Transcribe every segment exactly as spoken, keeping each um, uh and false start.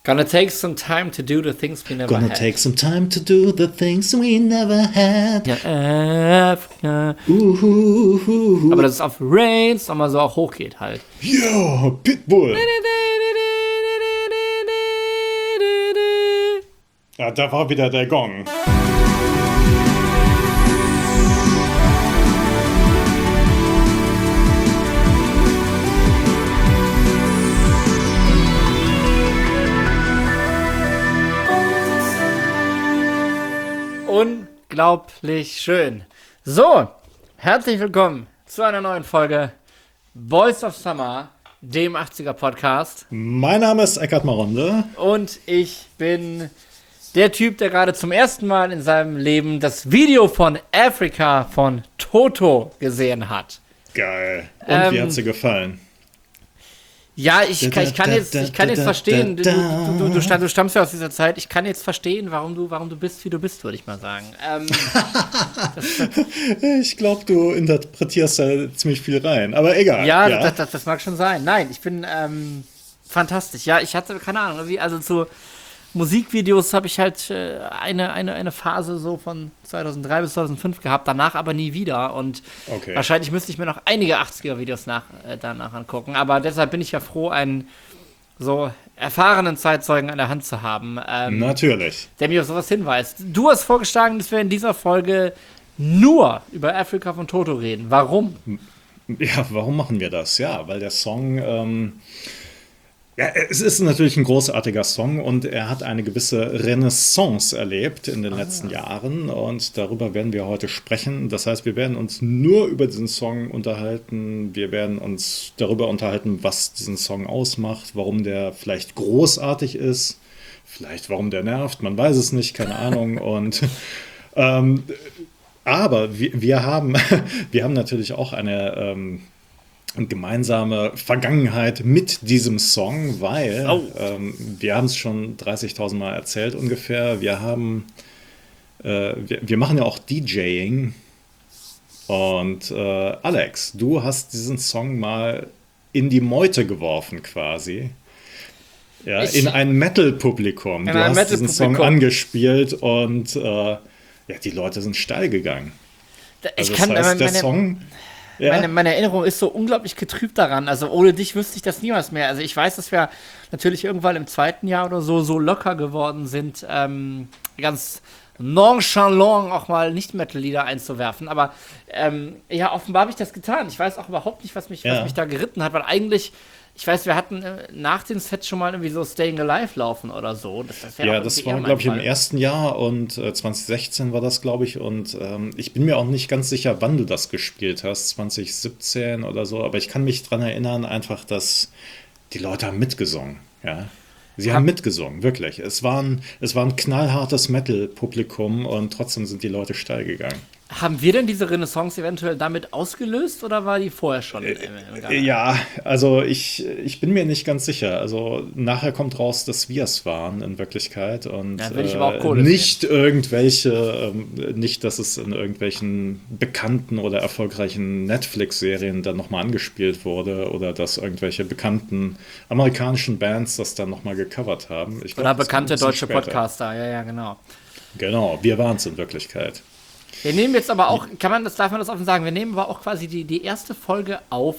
Gonna take some time to do the things we never Gonna had. take some time to do the things we never had. Ja, Afrika. Uhuhuhu. Aber dass es auf Reigns nochmal so auch hochgeht halt. Yo, Pitbull. Ja, da war wieder der Gong. Unglaublich schön. So, herzlich willkommen zu einer neuen Folge Boys of Summer, dem achtziger-Podcast. Mein Name ist Eckhard Maronde. Und ich bin der Typ, der gerade zum ersten Mal in seinem Leben das Video von Africa von Toto gesehen hat. Geil. Und Ähm, wie hat's dir gefallen? Ja, ich kann, ich kann jetzt, ich kann jetzt verstehen, du, du, du, du, stamm- du stammst ja aus dieser Zeit, ich kann jetzt verstehen, warum du, warum du bist, wie du bist, würde ich mal sagen. Ähm, Ich glaube, du interpretierst da ziemlich viel rein, aber egal. ja, Das, das, das mag schon sein. Nein, ich bin ähm, fantastisch. Ja, ich hatte, keine Ahnung, wie, also zu Musikvideos habe ich halt äh, eine, eine, eine Phase so von zweitausenddrei bis zweitausendfünf gehabt, danach aber nie wieder. Und Okay. wahrscheinlich müsste ich mir noch einige achtziger-Videos nach, äh, danach angucken. Aber deshalb bin ich ja froh, einen so erfahrenen Zeitzeugen an der Hand zu haben, ähm, Natürlich. der mich auf sowas hinweist. Du hast vorgeschlagen, dass wir in dieser Folge nur über Africa von Toto reden. Warum? Ja, warum machen wir das? Ja, weil der Song, ähm, ja, es ist natürlich ein großartiger Song und er hat eine gewisse Renaissance erlebt in den letzten Jahren und darüber werden wir heute sprechen. Das heißt, wir werden uns nur über diesen Song unterhalten. Wir werden uns darüber unterhalten, was diesen Song ausmacht, warum der vielleicht großartig ist, vielleicht warum der nervt, man weiß es nicht, keine Ahnung. Und ähm, aber wir, wir haben, wir haben natürlich auch eine ähm, gemeinsame Vergangenheit mit diesem Song, weil Oh. ähm, wir haben es schon dreißigtausend Mal erzählt ungefähr. Wir haben, äh, wir, wir machen ja auch DJing und äh, Alex, du hast diesen Song mal in die Meute geworfen quasi. Ja, Ich- in ein Metal-Publikum. In Du ein hast diesen Song Metal-Publikum. angespielt und äh, ja, die Leute sind steil gegangen. Ich Also kann, das heißt, der meine, Song. Ja, Meine, meine Erinnerung ist so unglaublich getrübt daran. Also ohne dich wüsste ich das niemals mehr. Also ich weiß, dass wir natürlich irgendwann im zweiten Jahr oder so so locker geworden sind, ähm, ganz nonchalant auch mal Nicht-Metal-Lieder einzuwerfen. Aber ähm, ja, offenbar habe ich das getan. Ich weiß auch überhaupt nicht, was mich, Ja. was mich da geritten hat, weil eigentlich, ich weiß, wir hatten äh, nach den Sets schon mal irgendwie so Staying Alive laufen oder so. Das, das wär Ja, auch das irgendwie war, eher mein glaube ich, im Fall. ersten Jahr und äh, zwanzig sechzehn war das, glaube ich. Und ähm, ich bin mir auch nicht ganz sicher, wann du das gespielt hast, zwanzig siebzehn oder so. Aber ich kann mich dran erinnern, einfach, dass die Leute haben mitgesungen. Ja, sie haben mitgesungen, wirklich. Es war ein, es war ein knallhartes Metal-Publikum und trotzdem sind die Leute steil gegangen. Haben wir denn diese Renaissance eventuell damit ausgelöst oder war die vorher schon im, im Gange? Ja, also ich, ich bin mir nicht ganz sicher. Also nachher kommt raus, dass wir es waren in Wirklichkeit und Ja, will ich äh, aber auch Kohle nicht irgendwelche, ähm, nicht, dass es in irgendwelchen bekannten oder erfolgreichen Netflix-Serien dann nochmal angespielt wurde oder dass irgendwelche bekannten amerikanischen Bands das dann nochmal gecovert haben. Ich glaub, Oder das kam ein bekannte bisschen deutsche später. Podcaster, ja, ja, genau. Genau, wir waren es in Wirklichkeit. Wir nehmen jetzt aber auch, kann man das, darf man das offen sagen, wir nehmen aber auch quasi die, die erste Folge auf,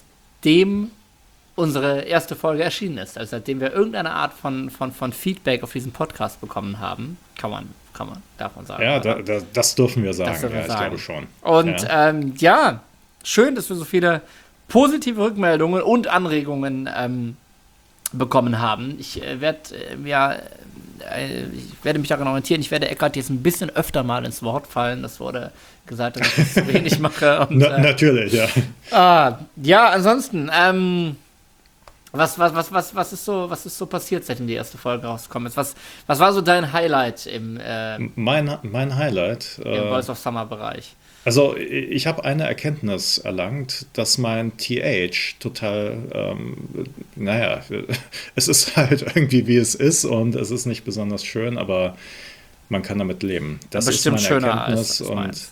seitdem unsere erste Folge erschienen ist. Also seitdem wir irgendeine Art von, von, von Feedback auf diesen Podcast bekommen haben. Kann man, kann man, darf man sagen. Ja, oder? da, da, das dürfen wir sagen. dürfen wir ja, ich sagen. glaube schon. Und ja. ähm, ja, schön, dass wir so viele positive Rückmeldungen und Anregungen ähm, bekommen haben. Ich äh, werde äh, ja, äh, ich werde mich daran orientieren. Ich werde Eckart jetzt ein bisschen öfter mal ins Wort fallen. Das wurde gesagt, dass ich das zu wenig mache. Und, Na, äh, natürlich, ja. ah, ja, ansonsten, ähm, was, was, was, was, was ist so, was ist so passiert, seitdem die erste Folge rausgekommen ist? Was, was war so dein Highlight im, äh, im Mein, mein Highlight. Äh, Voice of Summer Bereich? Also ich habe eine Erkenntnis erlangt, dass mein T H total, ähm, naja, es ist halt irgendwie wie es ist und es ist nicht besonders schön, aber man kann damit leben. Das Bestimmt ist meine schöner Erkenntnis als, als und meins.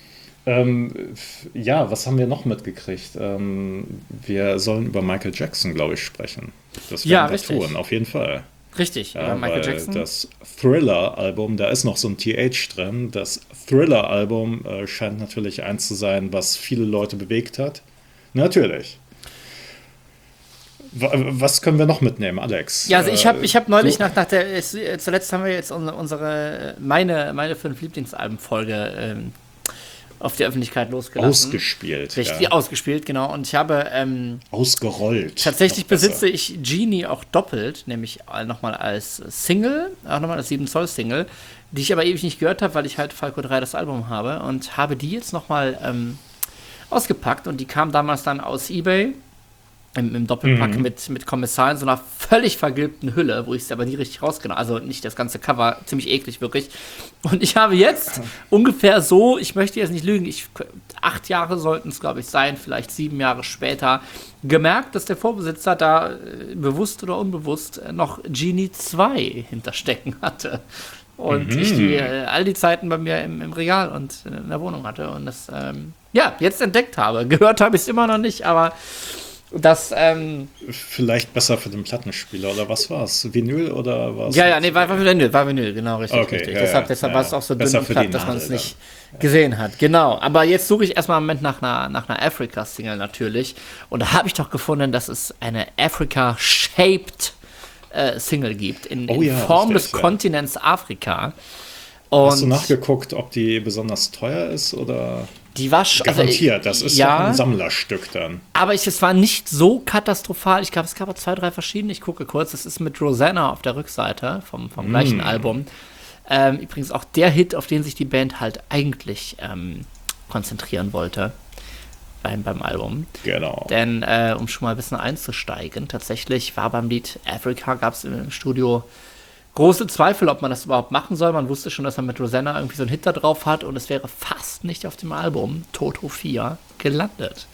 ähm, ja, was haben wir noch mitgekriegt? Ähm, wir sollen über Michael Jackson, glaube ich, sprechen. Das werden Ja, wir richtig. tun, auf jeden Fall. Richtig, Ja, über Michael weil Jackson. das Thriller-Album, da ist noch so ein T H drin. Das Thriller-Album äh, scheint natürlich eins zu sein, was viele Leute bewegt hat. Natürlich. W was können wir noch mitnehmen, Alex? Ja, also ich habe ich hab neulich du- nach, nach der, es- zuletzt haben wir jetzt unsere, unsere meine, meine fünf Lieblingsalben-Folge ähm, auf die Öffentlichkeit losgelassen. Ausgespielt. Richtig, Ja. ausgespielt, genau. Und ich habe ähm, Ausgerollt. tatsächlich Noch besser. besitze ich Genie auch doppelt, nämlich nochmal als Single, auch nochmal als sieben Zoll Single, die ich aber ewig nicht gehört habe, weil ich halt Falco drei das Album habe und habe die jetzt nochmal ähm, ausgepackt und die kam damals dann aus eBay im, im Doppelpack Mhm. mit, mit Kommissar in so einer völlig vergilbten Hülle, wo ich es aber nie richtig rausgenommen habe. Also nicht das ganze Cover, ziemlich eklig wirklich. Und ich habe jetzt ungefähr so, ich möchte jetzt nicht lügen, ich, acht Jahre sollten es, glaube ich, sein, vielleicht sieben Jahre später, gemerkt, dass der Vorbesitzer da äh, bewusst oder unbewusst äh, noch Genie zwei hinterstecken hatte. Und Mhm. ich die äh, all die Zeiten bei mir im, im Regal und in der Wohnung hatte und das, ähm, ja, jetzt entdeckt habe. Gehört habe ich es immer noch nicht, aber das, ähm, Vielleicht besser für den Plattenspieler, oder was war's? Vinyl oder was? ja, ja, nee, war, war Vinyl, war Vinyl, genau, richtig, Okay, richtig. ja, deshalb ja, deshalb ja, war es auch so dünn besser und für platt, die dass man es Nadel nicht gesehen hat. Genau, aber jetzt suche ich erstmal im Moment nach einer, nach einer Africa-Single natürlich. Und da habe ich doch gefunden, dass es eine Africa-shaped äh, Single gibt, in, Oh in ja, Form richtig, des ja. Kontinents Afrika. Hast du Und nachgeguckt, ob die besonders teuer ist oder die war sch- also, garantiert? Das ist ja, doch ein Sammlerstück dann. aber ich, es war nicht so katastrophal. Ich glaube, es gab auch zwei, drei verschiedene. Ich gucke kurz. Das ist mit Rosanna auf der Rückseite vom, vom gleichen Album. Ähm, übrigens auch der Hit, auf den sich die Band halt eigentlich ähm, konzentrieren wollte beim, beim Album. Genau. Denn, äh, um schon mal ein bisschen einzusteigen, tatsächlich war beim Lied Africa, gab es im Studio große Zweifel, ob man das überhaupt machen soll. Man wusste schon, dass man mit Rosanna irgendwie so einen Hit da drauf hat und es wäre fast nicht auf dem Album Toto vier gelandet.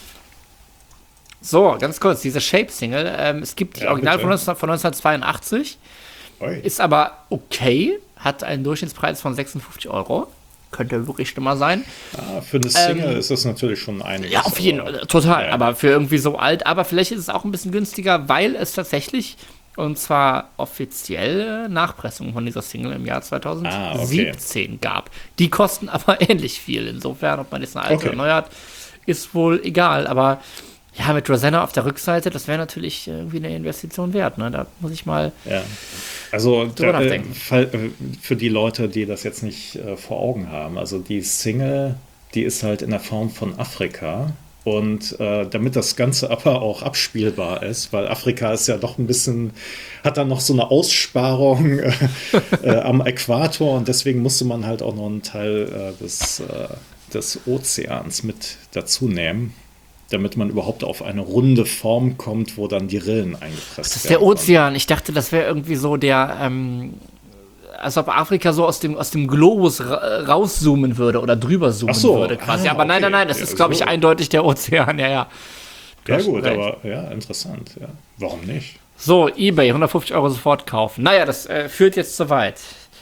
So, ganz kurz, diese Shape-Single, ähm, es gibt die Ja, Original bitte. von, neunzehn von neunzehnhundertzweiundachtzig, Ui. ist aber okay, hat einen Durchschnittspreis von sechsundfünfzig Euro. Könnte wirklich schlimmer sein. Ah, für eine Single ist das natürlich schon einiges. Ja, auf jeden aber- Fall, total. Ja. Aber für irgendwie so alt. Aber vielleicht ist es auch ein bisschen günstiger, weil es tatsächlich, und zwar offiziell, äh, Nachpressungen von dieser Single im Jahr zweitausendsiebzehn gab. Die kosten aber ähnlich viel. Insofern, ob man jetzt eine alte Okay. oder neue hat, ist wohl egal. Aber ja, mit Rosanna auf der Rückseite, das wäre natürlich irgendwie eine Investition wert. Ne? Da muss ich mal. Ja. Also Drüber da, äh, nachdenken. fall- äh, für die Leute, die das jetzt nicht äh, vor Augen haben, also die Single, die ist halt in der Form von Afrika. Und äh, damit das Ganze aber auch abspielbar ist, weil Afrika ist ja doch ein bisschen, hat dann noch so eine Aussparung äh, äh, am Äquator und deswegen musste man halt auch noch einen Teil äh, des, äh, des Ozeans mit dazu nehmen, damit man überhaupt auf eine runde Form kommt, wo dann die Rillen eingepresst werden. Das ist der Ozean. Ich dachte, das wäre irgendwie so der, ähm, als ob Afrika so aus dem, aus dem Globus ra rauszoomen würde oder drüber zoomen Ach so. würde quasi. Ah, aber nein, okay. nein, nein, das Ja, ist, glaube ich, so. eindeutig der Ozean, ja, ja. Du Ja hast schon gut, recht. aber ja, interessant. Ja. Warum nicht? So, eBay, hundertfünfzig Euro sofort kaufen. Naja, das äh, führt jetzt zu weit.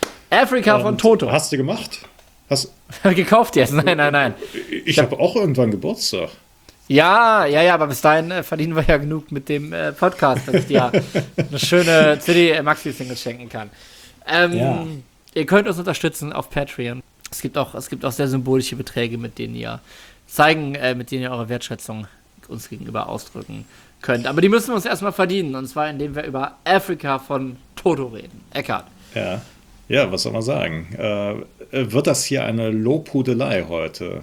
Afrika von Und Toto. Hast du gemacht? Hast, Gekauft jetzt? Nein, nein, nein. ich habe auch irgendwann Geburtstag. Ja, ja, ja, aber bis dahin äh, verdienen wir ja genug mit dem äh, Podcast, dass ich dir eine schöne C D-Maxi-Single schenken kann. Ähm, Ja. Ihr könnt uns unterstützen auf Patreon. Es gibt auch, es gibt auch sehr symbolische Beträge, mit denen ihr zeigen, äh, mit denen ihr eure Wertschätzung uns gegenüber ausdrücken könnt. Aber die müssen wir uns erstmal verdienen, und zwar indem wir über Afrika von Toto reden. Eckart. Ja. Ja, was soll man sagen? Äh, wird das hier eine Lobhudelei heute?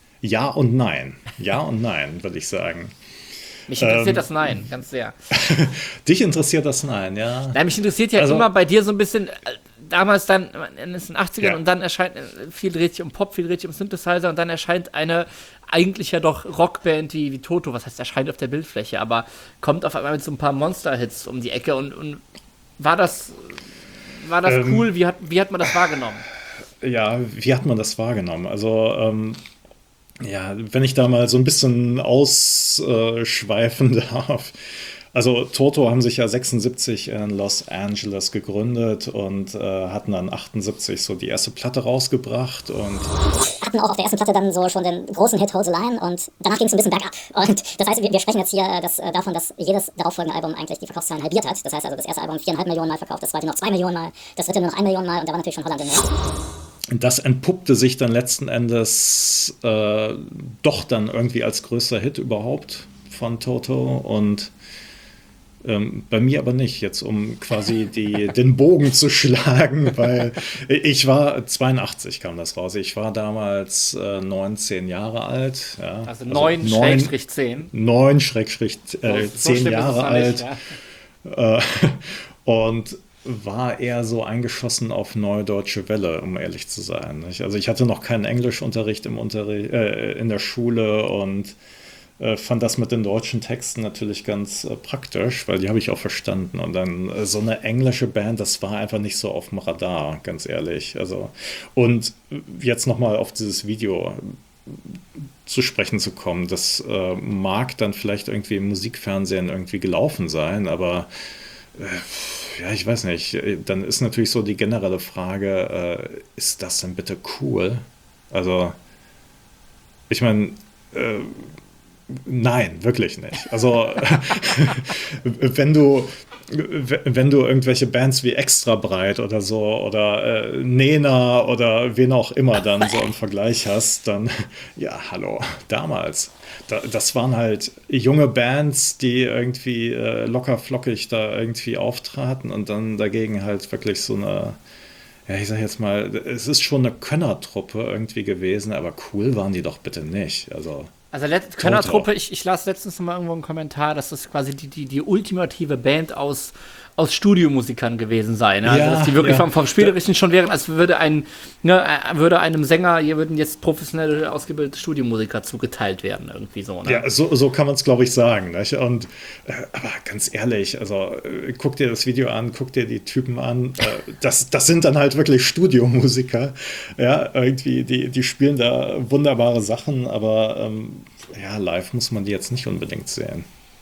Ja und nein. Ja und nein, würde ich sagen. Mich interessiert Ähm. das Nein, ganz sehr. Dich interessiert das Nein, ja? Nein, mich interessiert ja Also- immer bei dir so ein bisschen, äh, damals dann in den achtzigern Ja. und dann erscheint, äh, viel dreht sich um Pop, viel dreht sich um Synthesizer und dann erscheint eine eigentlich ja doch Rockband wie, wie Toto, was heißt erscheint auf der Bildfläche, aber kommt auf einmal mit so ein paar Monster-Hits um die Ecke und, und war das, war das Ähm. cool? Wie hat, wie hat man das wahrgenommen? Ja, wie hat man das wahrgenommen? Also, ähm, ja, wenn ich da mal so ein bisschen ausschweifen darf. Also, Toto haben sich ja sechsundsiebzig in Los Angeles gegründet und äh, hatten dann achtundsiebzig so die erste Platte rausgebracht und hatten auch auf der ersten Platte dann so schon den großen Hit Hold the Line und danach ging es ein bisschen bergab. Und das heißt, wir, wir sprechen jetzt hier äh, das, äh, davon, dass jedes darauffolgende Album eigentlich die Verkaufszahlen halbiert hat. Das heißt also, das erste Album viereinhalb Millionen Mal verkauft, das zweite noch zwei Millionen Mal, das dritte nur noch eine Million Mal und da war natürlich schon Holland in der Das entpuppte sich dann letzten Endes äh, doch dann irgendwie als größter Hit überhaupt von Toto und ähm, bei mir aber nicht, jetzt um quasi die, den Bogen zu schlagen, weil ich war zweiundachtzig kam das raus, ich war damals äh, neunzehn Jahre alt. Ja, also neun Schrägstrich zehn. neun Schrägstrich zehn Jahre alt. Nicht, ja. äh, und war eher so eingeschossen auf Neue Deutsche Welle, um ehrlich zu sein. Also ich hatte noch keinen Englischunterricht im Unterricht, äh, in der Schule und äh, fand das mit den deutschen Texten natürlich ganz äh, praktisch, weil die habe ich auch verstanden. Und dann äh, so eine englische Band, das war einfach nicht so auf dem Radar, ganz ehrlich. Also, und jetzt nochmal auf dieses Video zu sprechen zu kommen, das äh, mag dann vielleicht irgendwie im Musikfernsehen irgendwie gelaufen sein, aber ja, ich weiß nicht. Dann ist natürlich so die generelle Frage, äh, ist das denn bitte cool? Also, ich meine, äh, nein, wirklich nicht. Also, wenn du wenn du irgendwelche Bands wie Extra Breit oder so oder äh, Nena oder wen auch immer dann so im Vergleich hast, dann, ja, hallo, damals. Da, das waren halt junge Bands, die irgendwie äh, locker flockig da irgendwie auftraten und dann dagegen halt wirklich so eine, ja, ich sag jetzt mal, es ist schon eine Könnertruppe irgendwie gewesen, aber cool waren die doch bitte nicht. Also, also Könnertruppe, ich, ich las letztens noch mal irgendwo einen Kommentar, dass das quasi die, die, die ultimative Band aus, aus Studiomusikern gewesen sei. Ne? Also, ja, dass die wirklich ja. vom, vom Spielerischen schon wären, als würde ein, ne, würde einem Sänger, hier würden jetzt professionell ausgebildete Studiomusiker zugeteilt werden, irgendwie so. Ne? Ja, so, so kann man es, glaube ich, sagen. Nicht? Und, äh, aber ganz ehrlich, also äh, guck dir das Video an, guck dir die Typen an. Äh, das, das sind dann halt wirklich Studiomusiker. Ja, irgendwie, die, die spielen da wunderbare Sachen, aber ähm, ja, live muss man die jetzt nicht unbedingt sehen.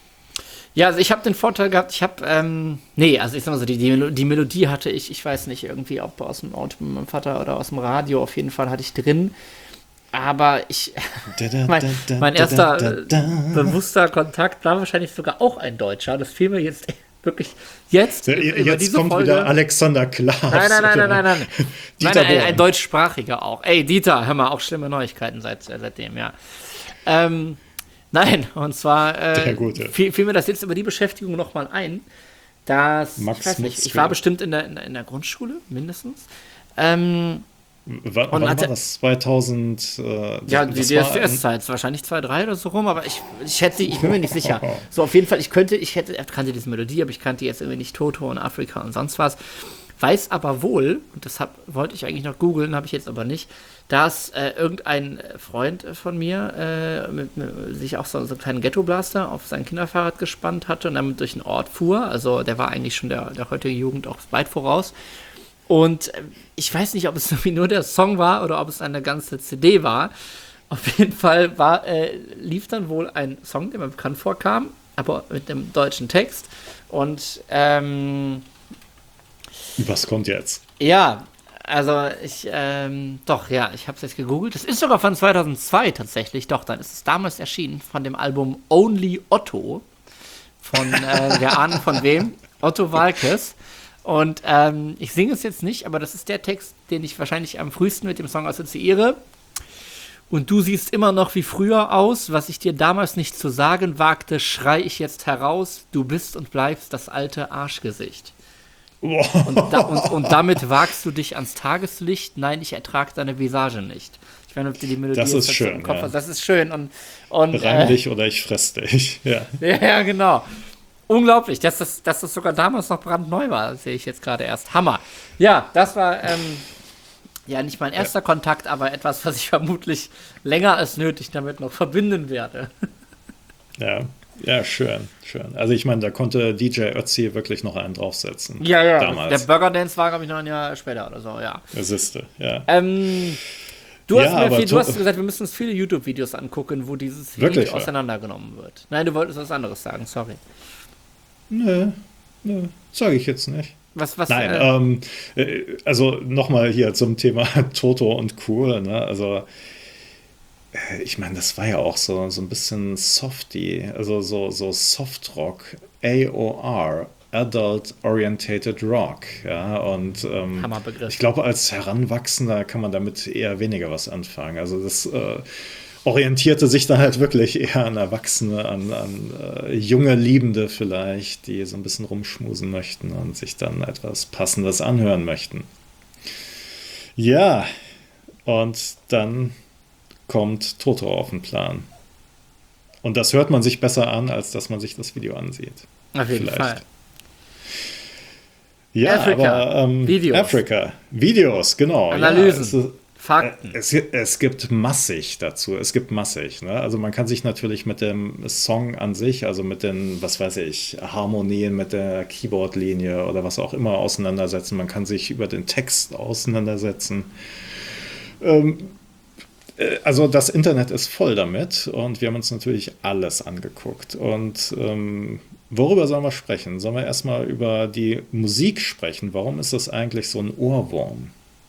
Ja, also ich habe den Vorteil gehabt, ich habe, ähm, nee, also ich sag mal so, die, die, Melo- die Melodie hatte ich, ich weiß nicht, irgendwie ob aus dem Auto mit meinem Vater oder aus dem Radio, auf jeden Fall hatte ich drin. Aber ich, mein, mein erster äh, bewusster Kontakt war wahrscheinlich sogar auch ein Deutscher. Das fiel mir jetzt wirklich jetzt Ja, über jetzt diese kommt Folge. wieder Alexander Klaas. Nein, nein, nein, nein, nein, nein. Dieter nein ein, ein Bohlen. deutschsprachiger auch. Ey, Dieter, hör mal, auch schlimme Neuigkeiten seit, äh, seitdem, ja. Ähm, nein, und zwar Der äh, Gute. fiel, fiel mir das jetzt über die Beschäftigung nochmal ein, dass, Max ich weiß nicht, ich Mutzke. war bestimmt in der, in der, in der Grundschule, mindestens. Ähm, Wann, Und wann hatte- war das? zweitausend? Äh, Ja, das die war D S D S-Zeit, wahrscheinlich zwei drei oder so rum, aber ich, ich schätze, ich bin mir nicht sicher. So, auf jeden Fall, ich könnte, ich hätte, ich kannte diese Melodie, aber ich kannte jetzt irgendwie nicht Toto und Afrika und sonst was. Weiß aber wohl, und das hab, wollte ich eigentlich noch googeln, habe ich jetzt aber nicht, dass äh, irgendein Freund von mir äh, mit, mit, sich auch so, so einen kleinen Ghetto-Blaster auf sein Kinderfahrrad gespannt hatte und damit durch den Ort fuhr. Also der war eigentlich schon der, der heutigen Jugend auch weit voraus. Und äh, ich weiß nicht, ob es irgendwie nur der Song war oder ob es eine ganze C D war. Auf jeden Fall war, äh, lief dann wohl ein Song, der mir bekannt vorkam, aber mit einem deutschen Text. Und ähm, Was kommt jetzt? ja, also ich, ähm, doch, ja, ich habe es jetzt gegoogelt. Das ist sogar von zweitausendzwei tatsächlich. Doch, dann ist es damals erschienen von dem Album Only Otto. Von, äh, wir ahnen von wem? Otto Waalkes. Und ähm, ich singe es jetzt nicht, aber das ist der Text, den ich wahrscheinlich am frühesten mit dem Song assoziiere. Und du siehst immer noch wie früher aus, was ich dir damals nicht zu sagen wagte, schrei ich jetzt heraus, du bist und bleibst das alte Arschgesicht. Und, da, und, und damit wagst du dich ans Tageslicht, nein, ich ertrag deine Visage nicht. Ich weiß nicht, ob dir die Melodie Das ist jetzt schön, im Kopf ja. hast. Das ist schön. Und, und, Reim äh, dich oder ich fress dich. Ja. ja, ja, genau. Unglaublich, dass das, dass das sogar damals noch brandneu war, sehe ich jetzt gerade erst. Hammer. Ja, das war ähm, ja nicht mein erster ja. Kontakt, aber etwas, was ich vermutlich länger als nötig damit noch verbinden werde. Ja, ja, schön, schön. Also ich meine, da konnte D J Ötzi wirklich noch einen draufsetzen. Ja, ja. Damals. Der Burger Dance war, glaube ich, noch ein Jahr später oder so, ja. Das siehste, ja. Ähm, du, Ja, hast mir aber viel, to- du hast gesagt, wir müssen uns viele YouTube-Videos angucken, wo dieses Wirklich, Lied ja? auseinandergenommen wird. Nein, du wolltest was anderes sagen, sorry. Nö, nö, sage ich jetzt nicht. Was, was, Nein, äh, ähm, äh, also nochmal hier zum Thema Toto und Cool, ne? Also äh, ich meine, das war ja auch so, so ein bisschen Softie, also so, so Softrock, A O R, Adult Orientated Rock, ja, und ähm, Hammerbegriff. ich glaube, als Heranwachsender kann man damit eher weniger was anfangen. Also das äh, orientierte sich dann halt wirklich eher an Erwachsene, an, an äh, junge Liebende vielleicht, die so ein bisschen rumschmusen möchten und sich dann etwas Passendes anhören möchten. Ja, und dann kommt Toto auf den Plan. Und das hört man sich besser an, als dass man sich das Video ansieht. Auf jeden Vielleicht. Fall. Ja, Afrika. aber ähm, Videos. Afrika. Videos, genau. Analysen. Ja, es ist, Fakten. Es, es gibt massig dazu, es gibt massig. Ne? Also man kann sich natürlich mit dem Song an sich, also mit den, was weiß ich, Harmonien, mit der Keyboard-Linie oder was auch immer auseinandersetzen. Man kann sich über den Text auseinandersetzen. Ähm, äh, also das Internet ist voll damit und wir haben uns natürlich alles angeguckt. Und ähm, worüber sollen wir sprechen? Sollen wir erstmal über die Musik sprechen? Warum ist das eigentlich so ein Ohrwurm?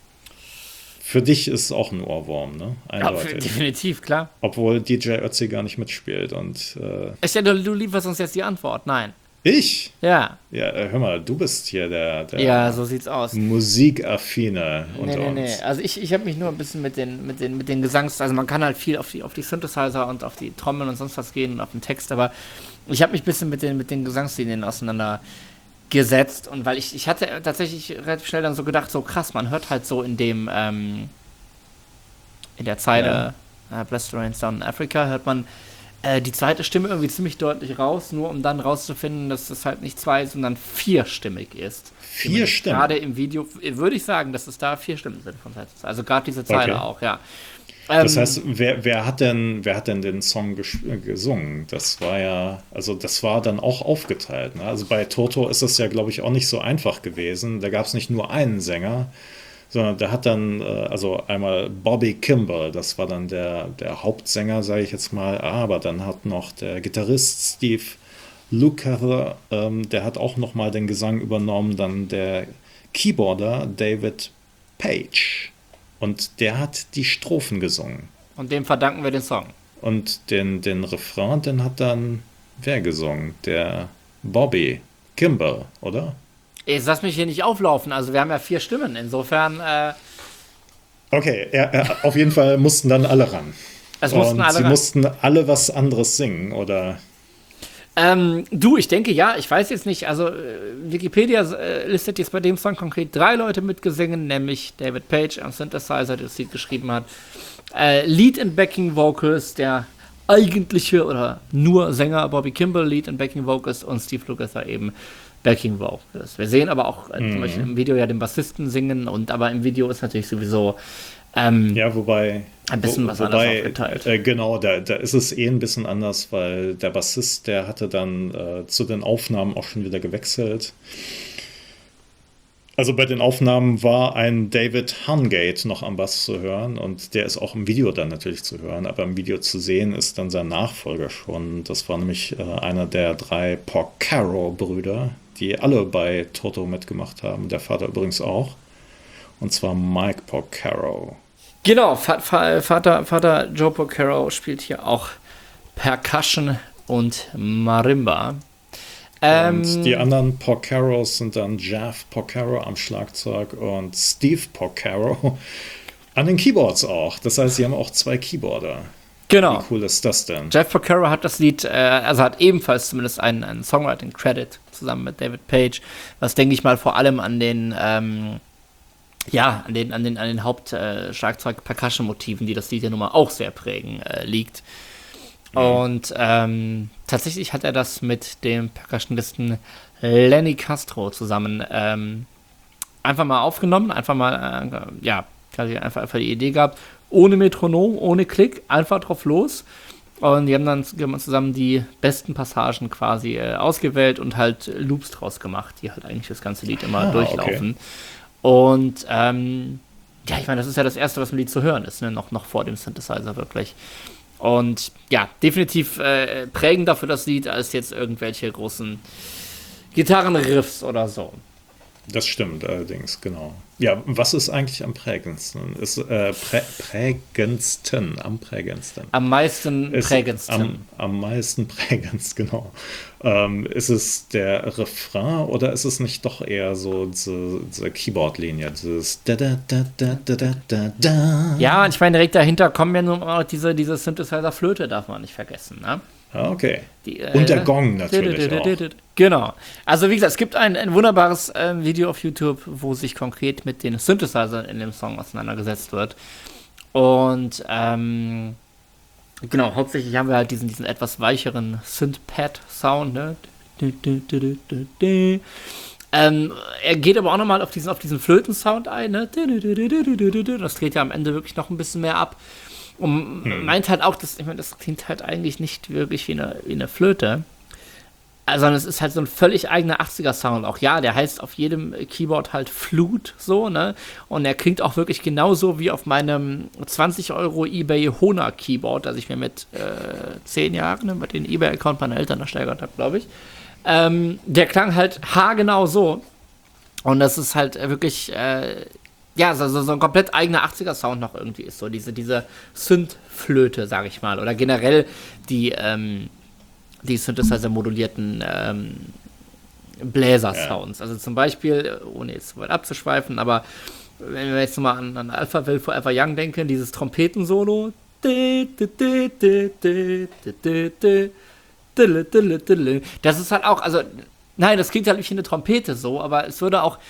Für dich ist es auch ein Ohrwurm, ne? Ja, Eindeutig. definitiv, klar. Obwohl D J Ötzi gar nicht mitspielt. Und äh, Ich denke, du lieferst uns jetzt die Antwort. Nein. ich? Ja. Ja, äh, hör mal, du bist hier der, der Ja, so sieht's aus. Musikaffine Nee, unter nee, nee. uns. Also ich, ich habe mich nur ein bisschen mit den, mit den, mit den Gesangs... Also man kann halt viel auf die, auf die Synthesizer und auf die Trommeln und sonst was gehen und auf den Text, aber ich habe mich ein bisschen mit den, mit den Gesangslinien auseinandergesetzt und weil ich, ich hatte tatsächlich relativ schnell dann so gedacht, so krass, man hört halt so in dem, ähm, in der Zeile äh, Blessed Rains Down in Africa, hört man äh, die zweite Stimme irgendwie ziemlich deutlich raus, nur um dann rauszufinden, dass das halt nicht zwei, sondern vierstimmig ist. Vier Stimmen? Gerade im Video würde ich sagen, dass es da vier Stimmen sind von Seite zu Seite. Also gerade diese Zeile Okay. auch, ja. Das Ähm, heißt, wer, wer, hat denn, wer hat denn den Song ges äh, gesungen? Das war ja, also das war dann auch aufgeteilt. Ne? Also bei Toto ist es ja, glaube ich, auch nicht so einfach gewesen. Da gab es nicht nur einen Sänger, sondern der hat dann, äh, also einmal Bobby Kimball, das war dann der, der Hauptsänger, sage ich jetzt mal, aber dann hat noch der Gitarrist Steve Lukather, ähm, der hat auch nochmal den Gesang übernommen, dann der Keyboarder David Page. Und der hat die Strophen gesungen. und dem verdanken wir den Song. Und den, den Refrain, den hat dann wer gesungen? Der Bobby Kimball, oder? Jetzt lass mich hier nicht auflaufen. Also wir haben ja vier Stimmen. Insofern, äh, Okay, er, er, auf jeden Fall mussten dann alle ran. es mussten Und alle sie ran. mussten alle was anderes singen, oder? Ähm, du, ich denke ja, ich weiß jetzt nicht, also äh, Wikipedia äh, listet jetzt bei dem Song konkret drei Leute mitgesungen, nämlich David Page am Synthesizer, der das Lied geschrieben hat, äh, Lead and Backing Vocals, der eigentliche oder nur Sänger Bobby Kimball, Lead and Backing Vocals und Steve Lukather eben Backing Vocals. Wir sehen aber auch äh, zum Beispiel im Video ja den Bassisten singen, und aber im Video ist natürlich sowieso ähm, Ja, wobei. ein bisschen wo, was anders wobei, aufgeteilt. Äh, genau, da, da ist es eh ein bisschen anders, weil der Bassist, der hatte dann äh, zu den Aufnahmen auch schon wieder gewechselt. Also bei den Aufnahmen war ein David Hungate noch am Bass zu hören, und der ist auch im Video dann natürlich zu hören, aber im Video zu sehen ist dann sein Nachfolger schon. Das war nämlich äh, einer der drei Porcaro-Brüder, die alle bei Toto mitgemacht haben, der Vater übrigens auch, und zwar Mike Porcaro. Genau, Va- Va- Vater, Vater Joe Porcaro spielt hier auch Percussion und Marimba. Ähm, Und die anderen Porcaros sind dann Jeff Porcaro am Schlagzeug und Steve Porcaro an den Keyboards auch. Das heißt, sie haben auch zwei Keyboarder. genau. Wie cool ist das denn? Jeff Porcaro hat das Lied, äh, also hat ebenfalls zumindest einen, einen Songwriting-Credit zusammen mit David Page, was, denke ich mal, vor allem an den, ähm, ja, an den, an den, an den Haupt-Schlagzeug-Percussion-Motiven, die das Lied ja nun mal auch sehr prägen, äh, liegt. Und ähm, tatsächlich hat er das mit dem Percussionisten Lenny Castro zusammen ähm, einfach mal aufgenommen, einfach mal, äh, ja, quasi einfach, einfach die Idee gehabt, ohne Metronom, ohne Klick, einfach drauf los. Und die haben dann, die haben zusammen die besten Passagen quasi äh, ausgewählt und halt Loops draus gemacht, die halt eigentlich das ganze Lied immer Ah, durchlaufen. Und ähm, ja, ich meine, das ist ja das Erste, was im Lied zu hören ist, ne? noch, noch vor dem Synthesizer wirklich. Und ja, definitiv äh, prägender für das Lied als jetzt irgendwelche großen Gitarrenriffs oder so. Das stimmt allerdings, genau. Ja, was ist eigentlich am prägendsten? Ist äh, prä prägendsten, am prägendsten. Am meisten Ist prägendsten. Am, am meisten prägendst, genau. Ähm, ist es der Refrain oder ist es nicht doch eher so diese, diese Keyboard-Linie, dieses da da da da da da da da? Ja, und ich meine, direkt dahinter kommen ja nur auch diese, diese Synthesizer-Flöte, darf man nicht vergessen, ne? Ah, okay. Die, äh, Und der Gong natürlich auch. Genau. Also wie gesagt, es gibt ein, ein wunderbares äh, Video auf YouTube, wo sich konkret mit den Synthesizern in dem Song auseinandergesetzt wird. Und ähm, genau, hauptsächlich haben wir halt diesen, diesen etwas weicheren Synth-Pad-Sound, ne? Ähm, er geht aber auch nochmal auf diesen, auf diesen Flöten-Sound ein, ne? Das dreht ja am Ende wirklich noch ein bisschen mehr ab. Und hm. meint halt auch, dass, ich meine, das klingt halt eigentlich nicht wirklich wie eine, wie eine Flöte. Also es ist halt so ein völlig eigener achtziger-Sound auch. Ja, der heißt auf jedem Keyboard halt Flute, so, ne? Und er klingt auch wirklich genauso wie auf meinem zwanzig Euro eBay Hona Keyboard, das ich mir mit äh, zehn Jahren über den eBay-Account meiner Eltern ersteigert habe, glaube ich. Ähm, der klang halt haargenau so. Und das ist halt wirklich, äh, ja, so, so ein komplett eigener achtziger-Sound noch irgendwie ist. So diese, diese Synth-Flöte, sag ich mal. Oder generell die, ähm, die Synthesizer-modulierten ähm, Bläser-Sounds. Ja. Also zum Beispiel, ohne jetzt zu weit abzuschweifen, aber wenn wir jetzt nochmal an, an Alpha Will Forever Young denken, dieses Trompetensolo. Das ist halt auch, also, nein, das klingt halt nicht wie eine Trompete so, aber es würde auch,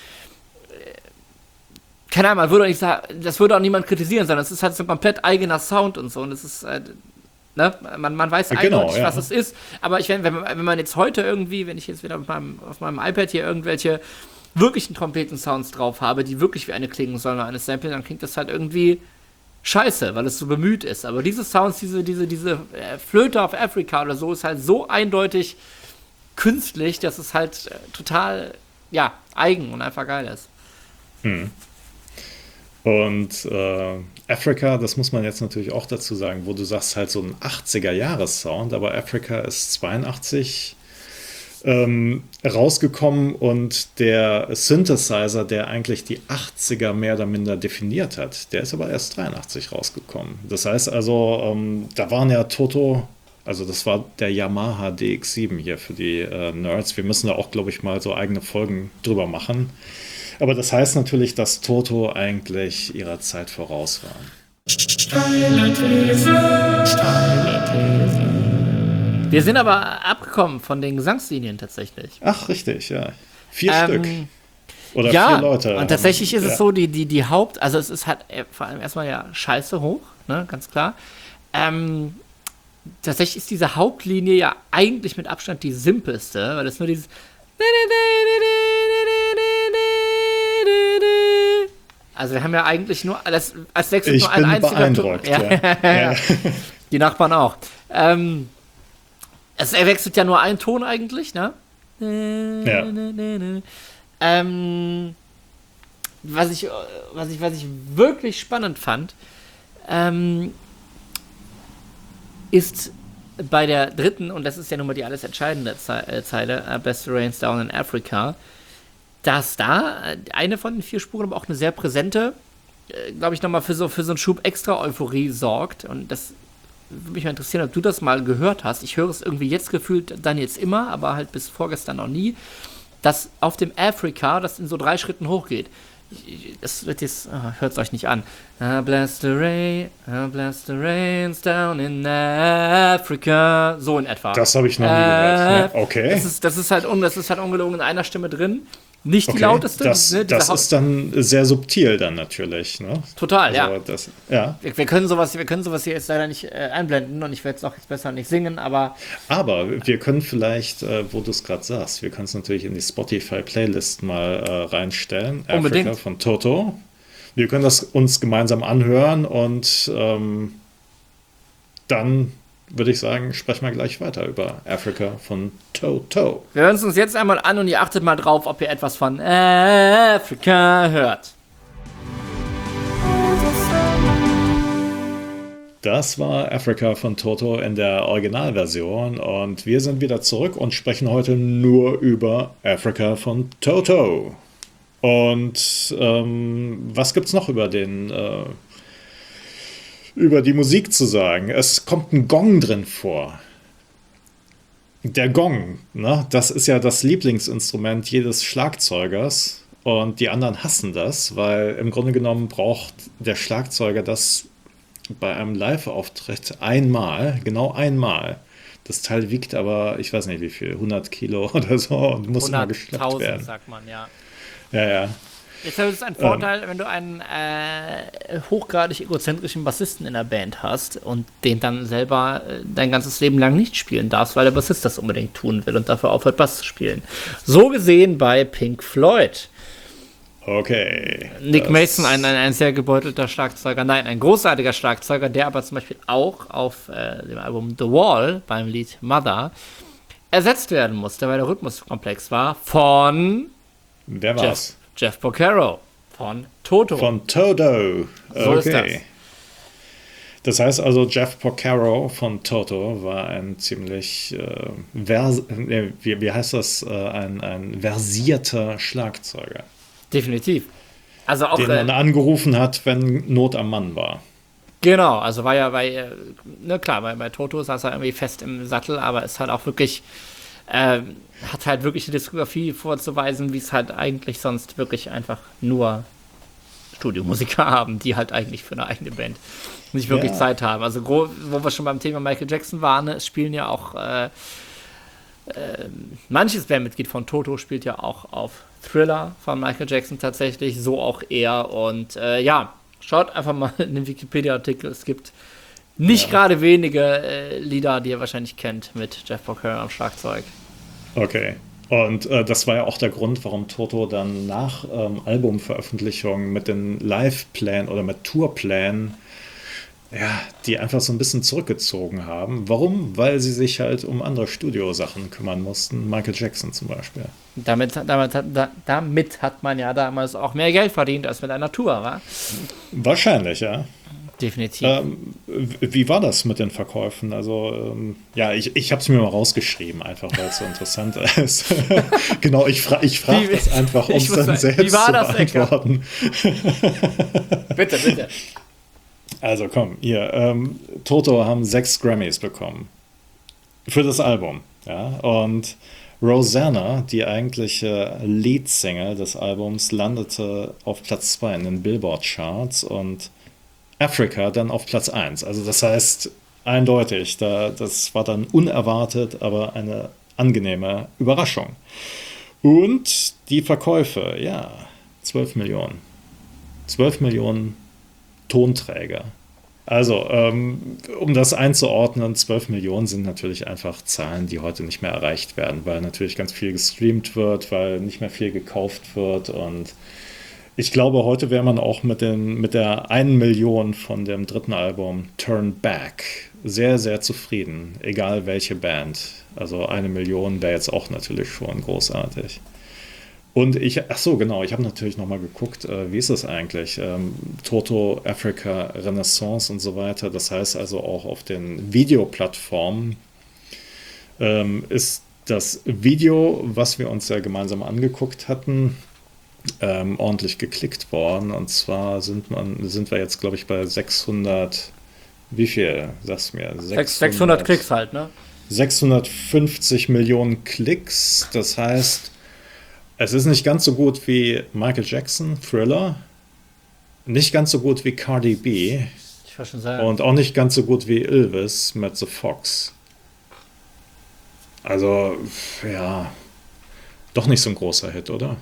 keine Ahnung, man würde auch nicht sagen, das würde auch niemand kritisieren, sondern es ist halt so ein komplett eigener Sound und so und es ist, äh, ne, man, man weiß ja, genau, eindeutig, ja, was es ist, aber ich, wenn, wenn, wenn man jetzt heute irgendwie, wenn ich jetzt wieder auf meinem, auf meinem iPad hier irgendwelche wirklichen Trompeten-Sounds drauf habe, die wirklich wie eine klingen sollen oder eine Sample, dann klingt das halt irgendwie scheiße, weil es so bemüht ist, aber diese Sounds, diese, diese, diese äh, Flöte auf Africa oder so, ist halt so eindeutig künstlich, dass es halt äh, total, ja, eigen und einfach geil ist. Hm. Und äh, Africa, das muss man jetzt natürlich auch dazu sagen, wo du sagst, halt so ein achtziger-Jahres-Sound, aber Africa ist zweiundachtzig ähm, rausgekommen und der Synthesizer, der eigentlich die achtziger mehr oder minder definiert hat, der ist aber erst dreiundachtzig rausgekommen. Das heißt also, ähm, da waren ja Toto, also das war der Yamaha D X sieben hier für die äh, Nerds. Wir müssen da auch, glaube ich, mal so eigene Folgen drüber machen. Aber das heißt natürlich, dass Toto eigentlich ihrer Zeit voraus waren. Steile These, steile These. Wir sind aber abgekommen von den Gesangslinien tatsächlich. Ach, richtig, ja. Vier ähm, Stück. Oder ja, vier Leute. Und tatsächlich haben, ist ja. es so, die, die, die Haupt, also es ist halt vor allem erstmal ja scheiße hoch, ne, ganz klar. Ähm, tatsächlich ist diese Hauptlinie ja eigentlich mit Abstand die simpelste, weil es nur dieses Also wir haben ja eigentlich nur, das, als wechselt ich nur ein einziger beeindruckt, Ton. Ja. Ja. Ja. Die Nachbarn auch. Ähm, es wechselt ja nur ein Ton eigentlich, ne? Ja. Ähm, was ich, was ich, was ich wirklich spannend fand, ähm, ist bei der dritten, und das ist ja nun mal die alles entscheidende Ze- Zeile, uh, Best Rains Down in Africa, dass da eine von den vier Spuren aber auch eine sehr präsente, äh, glaube ich, nochmal für so, für so einen Schub extra Euphorie sorgt. Und das würde mich mal interessieren, ob du das mal gehört hast. Ich höre es irgendwie jetzt gefühlt dann jetzt immer, aber halt bis vorgestern noch nie, dass auf dem Africa das in so drei Schritten hochgeht. Das wird jetzt, oh, hört es euch nicht an. I bless the rain, I bless the rains down in Africa. So in etwa. Das habe ich noch nie äh, gehört. Ja, okay. Das ist, das ist halt un, das ist halt ungelogen in einer Stimme drin. Nicht okay. die lauteste. Das, ne, das ist dann sehr subtil dann natürlich. Ne? Total, also ja. Das, ja. Wir, wir, können sowas, wir können sowas hier jetzt leider nicht äh, einblenden und ich werde es auch jetzt besser nicht singen, aber... Aber wir können vielleicht, äh, wo du es gerade sagst, wir können es natürlich in die Spotify-Playlist mal äh, reinstellen. Unbedingt. Africa von Toto. Wir können das uns gemeinsam anhören und ähm, dann würde ich sagen, sprechen wir gleich weiter über Africa von Toto. Wir hören es uns jetzt einmal an und ihr achtet mal drauf, ob ihr etwas von Africa hört. Das war Africa von Toto in der Originalversion und wir sind wieder zurück und sprechen heute nur über Africa von Toto. Und ähm, was gibt's noch über den äh, über die Musik zu sagen? Es kommt ein Gong drin vor. Der Gong, ne? Das ist ja das Lieblingsinstrument jedes Schlagzeugers und die anderen hassen das, weil im Grunde genommen braucht der Schlagzeuger das bei einem Live-Auftritt einmal, genau einmal. Das Teil wiegt aber, ich weiß nicht wie viel, hundert Kilo oder so und muss immer geschleppt werden. sagt man, ja. Ja, ja. Jetzt ist es ein Vorteil, ähm, wenn du einen äh, hochgradig egozentrischen Bassisten in der Band hast und den dann selber äh, dein ganzes Leben lang nicht spielen darfst, weil der Bassist das unbedingt tun will und dafür aufhört, Bass zu spielen. So gesehen bei Pink Floyd. Okay. Nick Mason, ein, ein, ein sehr gebeutelter Schlagzeuger, nein, ein großartiger Schlagzeuger, der aber zum Beispiel auch auf äh, dem Album The Wall beim Lied Mother ersetzt werden musste, weil der Rhythmus komplex war, von Wer Jeff, war's? Jeff Porcaro von Toto. Von Toto. So ist das. Okay. Das heißt also, Jeff Porcaro von Toto war ein ziemlich, äh, vers äh, wie, wie heißt das, äh, ein, ein versierter Schlagzeuger. Definitiv. Also auch, Den man äh, angerufen hat, wenn Not am Mann war. genau, also war ja bei, äh, ne klar, bei, bei Toto saß er irgendwie fest im Sattel, aber ist halt auch wirklich, äh, hat halt wirklich eine Diskografie vorzuweisen, wie es halt eigentlich sonst wirklich einfach nur Studiomusiker haben, die halt eigentlich für eine eigene Band nicht wirklich Ja. Zeit haben. Also gro- wo wir schon beim Thema Michael Jackson waren, ne, es spielen ja auch äh, äh, manches Bandmitglied von Toto spielt ja auch auf Thriller von Michael Jackson tatsächlich, so auch er. Und äh, ja, schaut einfach mal in den Wikipedia-Artikel. Es gibt nicht Ja. gerade wenige äh, Lieder, die ihr wahrscheinlich kennt, mit Jeff Porcaro am Schlagzeug. Okay. Und äh, das war ja auch der Grund, warum Toto dann nach ähm, Albumveröffentlichung mit den Live-Plänen oder mit Tourplänen, ja, die einfach so ein bisschen zurückgezogen haben. Warum? Weil sie sich halt um andere Studiosachen kümmern mussten. Michael Jackson zum Beispiel. Damit, damit, hat- da, damit hat man ja damals auch mehr Geld verdient als mit einer Tour, wa? Wahrscheinlich, ja. Definitiv. Ähm, w- wie war das mit den Verkäufen? Also, ähm, ja, ich, ich habe es mir mal rausgeschrieben, einfach weil es so interessant ist. Genau, ich, fra ich frage Wie- das einfach, um ich es muss dann sagen, selbst wie war zu das, Ecker? beantworten. Bitte, bitte. Also komm, hier, ähm, Toto haben sechs Grammys bekommen für das Album, ja, und Rosanna, die eigentliche Leadsingle des Albums, landete auf Platz zwei in den Billboard-Charts und Africa dann auf Platz eins. Also das heißt, eindeutig, da, das war dann unerwartet, aber eine angenehme Überraschung. Und die Verkäufe, ja, zwölf Millionen. zwölf Millionen Tonträger. Also, ähm, um das einzuordnen, zwölf Millionen sind natürlich einfach Zahlen, die heute nicht mehr erreicht werden, weil natürlich ganz viel gestreamt wird, weil nicht mehr viel gekauft wird. Und ich glaube, heute wäre man auch mit, den, mit der einen Million von dem dritten Album Turn Back sehr, sehr zufrieden, egal welche Band. Also eine Million wäre jetzt auch natürlich schon großartig. Und ich, ach so, genau, ich habe natürlich nochmal geguckt, äh, wie ist es eigentlich? Ähm, Toto, Africa, Renaissance und so weiter. Das heißt also auch auf den Videoplattformen ähm, ist das Video, was wir uns ja gemeinsam angeguckt hatten, ähm, ordentlich geklickt worden. Und zwar sind, man, sind wir jetzt, glaube ich, bei sechshundert, wie viel, sagst du mir? Sechs- sechshundert Klicks halt, ne? sechshundertfünfzig Millionen Klicks, das heißt, es ist nicht ganz so gut wie Michael Jackson, Thriller, nicht ganz so gut wie Cardi B Ich wollte schon sagen. und auch nicht ganz so gut wie Elvis mit The Fox. Also, ja, doch nicht so ein großer Hit, oder?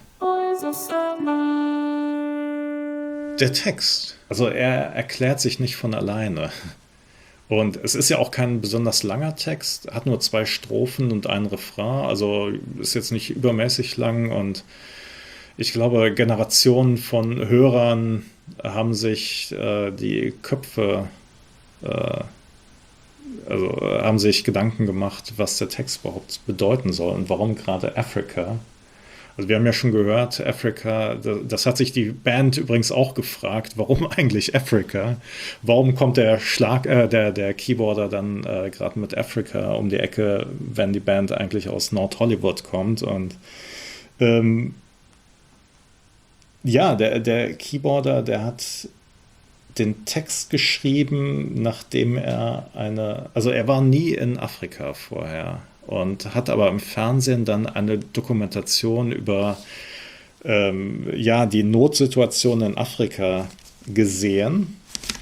Der Text, also er erklärt sich nicht von alleine. Und es ist ja auch kein besonders langer Text, hat nur zwei Strophen und einen Refrain, also ist jetzt nicht übermäßig lang und ich glaube, Generationen von Hörern haben sich äh, die Köpfe, äh, also äh, haben sich Gedanken gemacht, was der Text überhaupt bedeuten soll und warum gerade Africa. Also wir haben ja schon gehört, Africa, das, das hat sich die Band übrigens auch gefragt, warum eigentlich Africa? Warum kommt der Schlag, äh, der, der Keyboarder dann äh, gerade mit Africa um die Ecke, wenn die Band eigentlich aus Nord-Hollywood kommt? Und ähm, Ja, der, der Keyboarder, der hat den Text geschrieben, nachdem er eine, also er war nie in Afrika vorher und hat aber im Fernsehen dann eine Dokumentation über ähm, ja, die Notsituation in Afrika gesehen